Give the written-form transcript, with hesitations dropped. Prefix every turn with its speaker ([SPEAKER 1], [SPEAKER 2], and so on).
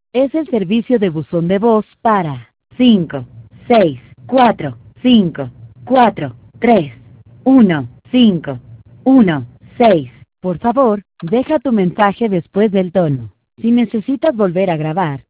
[SPEAKER 1] Es el servicio de buzón de voz para 5, 6, 4, 5, 4, 3, 1, 5, 1, 6. Por favor, deja tu mensaje después del tono. Si necesitas volver a grabar,